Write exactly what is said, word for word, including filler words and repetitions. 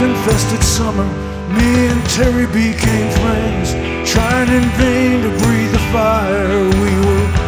infested summer, me and Terry became friends, trying in vain to breathe the fire we were